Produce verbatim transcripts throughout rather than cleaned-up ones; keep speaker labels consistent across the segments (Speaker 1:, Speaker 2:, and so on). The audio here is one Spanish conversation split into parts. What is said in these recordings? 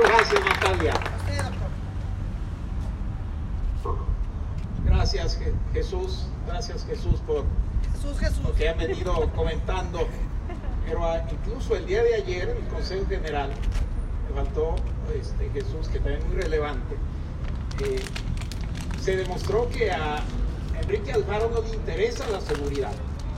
Speaker 1: Gracias, Natalia. Gracias, Jesús. Gracias, Jesús, por
Speaker 2: Jesús, Jesús.
Speaker 1: lo que han venido comentando. Pero a, incluso el día de ayer, en el Consejo General, me faltó este, Jesús, que también es muy relevante, eh, se demostró que a Enrique Alfaro no le interesa la seguridad.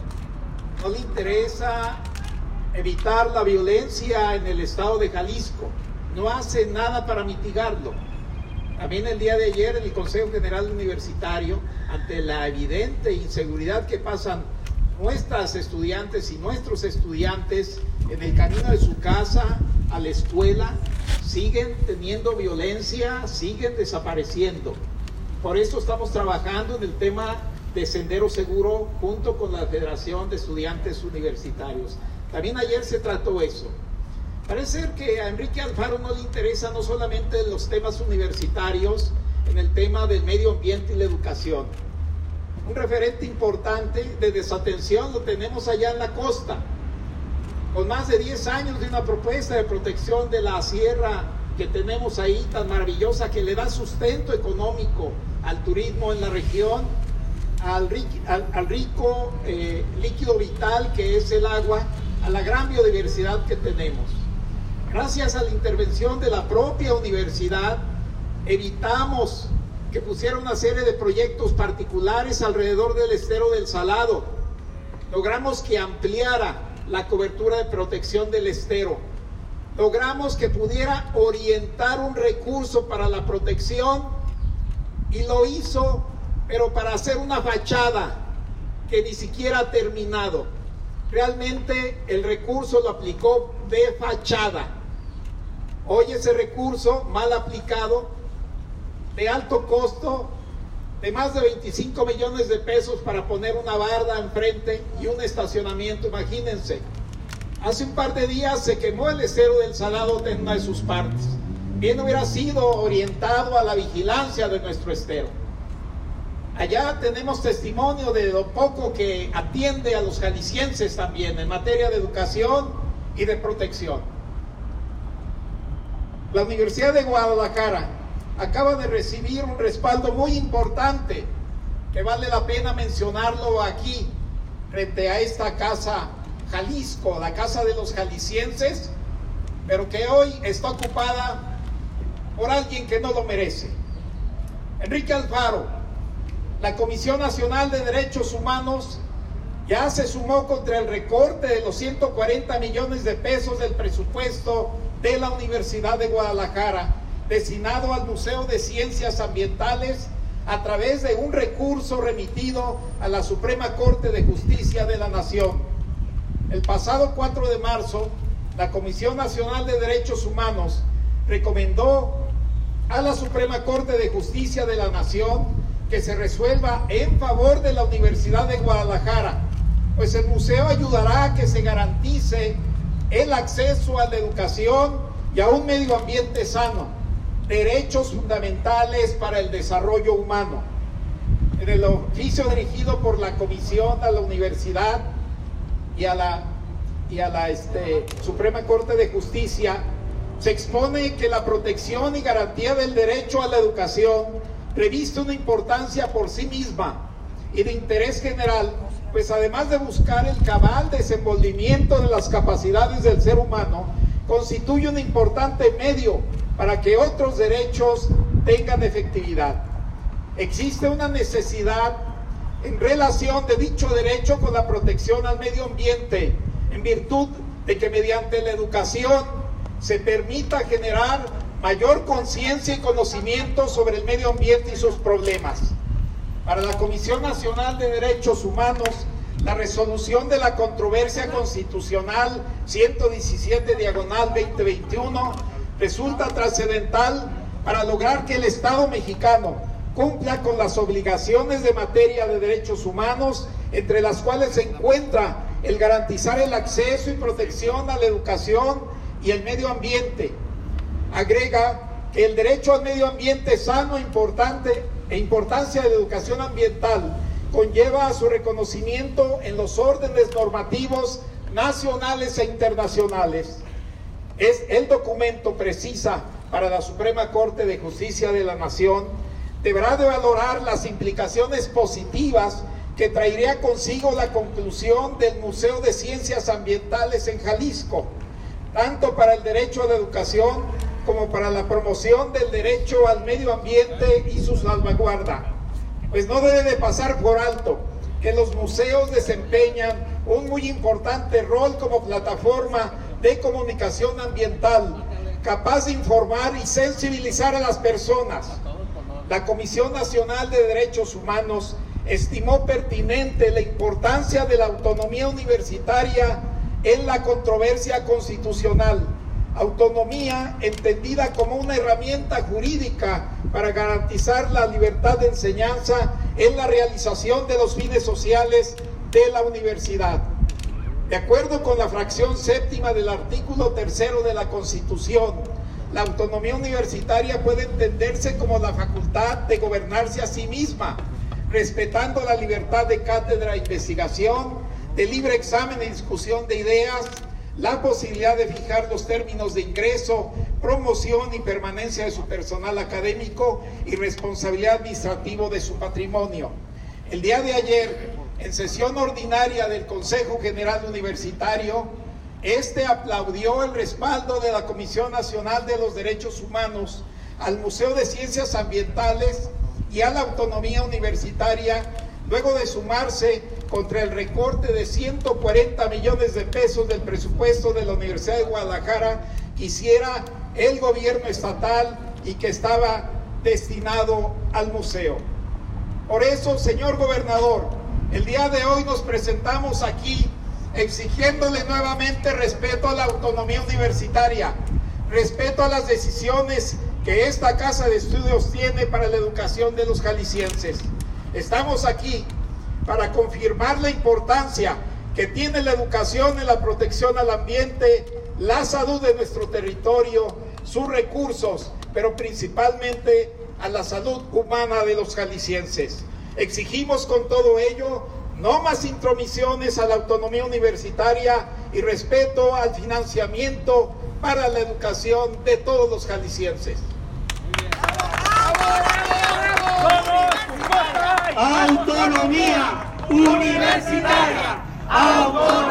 Speaker 1: No le interesa evitar la violencia en el estado de Jalisco. No hace nada para mitigarlo. También el día de ayer en el Consejo General Universitario, ante la evidente inseguridad que pasan nuestras estudiantes y nuestros estudiantes en el camino de su casa a la escuela, siguen teniendo violencia, siguen desapareciendo. Por eso estamos trabajando en el tema de Sendero Seguro junto con la Federación de Estudiantes Universitarios. También ayer se trató eso. Parece ser que a Enrique Alfaro no le interesa no solamente los temas universitarios, en el tema del medio ambiente y la educación. Un referente importante de desatención lo tenemos allá en la costa, con más de diez años de una propuesta de protección de la sierra que tenemos ahí, tan maravillosa, que le da sustento económico al turismo en la región, al, al, al rico eh, líquido vital que es el agua, a la gran biodiversidad que tenemos. Gracias a la intervención de la propia universidad, evitamos que pusiera una serie de proyectos particulares alrededor del estero del Salado. Logramos que ampliara la cobertura de protección del estero. Logramos que pudiera orientar un recurso para la protección y lo hizo, pero para hacer una fachada que ni siquiera ha terminado. Realmente el recurso lo aplicó de fachada. Hoy ese recurso mal aplicado, de alto costo, de más de veinticinco millones de pesos para poner una barda enfrente y un estacionamiento, imagínense. Hace un par de días se quemó el estero del Salado en una de sus partes. Bien hubiera sido orientado a la vigilancia de nuestro estero. Allá tenemos testimonio de lo poco que atiende a los jaliscienses también en materia de educación y de protección. La Universidad de Guadalajara acaba de recibir un respaldo muy importante que vale la pena mencionarlo aquí frente a esta casa Jalisco, la casa de los jaliscienses, pero que hoy está ocupada por alguien que no lo merece. Enrique Alfaro, la Comisión Nacional de Derechos Humanos ya se sumó contra el recorte de los ciento cuarenta millones de pesos del presupuesto de la Universidad de Guadalajara destinado al Museo de Ciencias Ambientales a través de un recurso remitido a la Suprema Corte de Justicia de la Nación. El pasado cuatro de marzo, la Comisión Nacional de Derechos Humanos recomendó a la Suprema Corte de Justicia de la Nación que se resuelva en favor de la Universidad de Guadalajara, pues el museo ayudará a que se garantice el acceso a la educación y a un medio ambiente sano, derechos fundamentales para el desarrollo humano. En el oficio dirigido por la Comisión a la Universidad y a la, y a la este, Suprema Corte de Justicia, se expone que la protección y garantía del derecho a la educación reviste una importancia por sí misma y de interés general, pues además de buscar el cabal desenvolvimiento de las capacidades del ser humano, constituye un importante medio para que otros derechos tengan efectividad. Existe una necesidad en relación de dicho derecho con la protección al medio ambiente, en virtud de que mediante la educación se permita generar mayor conciencia y conocimiento sobre el medio ambiente y sus problemas. Para la Comisión Nacional de Derechos Humanos, la resolución de la controversia constitucional ciento diecisiete diagonal veinte veintiuno resulta trascendental para lograr que el Estado mexicano cumpla con las obligaciones de materia de derechos humanos, entre las cuales se encuentra el garantizar el acceso y protección a la educación y el medio ambiente. Agrega que el derecho al medio ambiente sano importante, e importancia de la educación ambiental conlleva a su reconocimiento en los órdenes normativos nacionales e internacionales. Es, el documento precisa para la Suprema Corte de Justicia de la Nación, deberá de valorar las implicaciones positivas que traería consigo la conclusión del Museo de Ciencias Ambientales en Jalisco, tanto para el derecho a la educación como para la promoción del derecho al medio ambiente y su salvaguarda. Pues no debe de pasar por alto que los museos desempeñan un muy importante rol como plataforma de comunicación ambiental, capaz de informar y sensibilizar a las personas. La Comisión Nacional de Derechos Humanos estimó pertinente la importancia de la autonomía universitaria en la controversia constitucional, autonomía entendida como una herramienta jurídica para garantizar la libertad de enseñanza en la realización de los fines sociales de la universidad. De acuerdo con la fracción séptima del artículo tercero de la Constitución, la autonomía universitaria puede entenderse como la facultad de gobernarse a sí misma, respetando la libertad de cátedra e investigación, de libre examen y discusión de ideas, la posibilidad de fijar los términos de ingreso, promoción y permanencia de su personal académico y responsabilidad administrativa de su patrimonio. El día de ayer, en sesión ordinaria del Consejo General Universitario, este aplaudió el respaldo de la Comisión Nacional de los Derechos Humanos al Museo de Ciencias Ambientales y a la autonomía universitaria, luego de sumarse contra el recorte de ciento cuarenta millones de pesos del presupuesto de la Universidad de Guadalajara que hiciera el gobierno estatal y que estaba destinado al museo. Por eso, señor gobernador, el día de hoy nos presentamos aquí exigiéndole nuevamente respeto a la autonomía universitaria, respeto a las decisiones que esta Casa de Estudios tiene para la educación de los jaliscienses. Estamos aquí para confirmar la importancia que tiene la educación en la protección al ambiente, la salud de nuestro territorio, sus recursos, pero principalmente a la salud humana de los jaliscienses. Exigimos con todo ello no más intromisiones a la autonomía universitaria y respeto al financiamiento para la educación de todos los jaliscienses.
Speaker 2: Autonomía universitaria. Autonomía.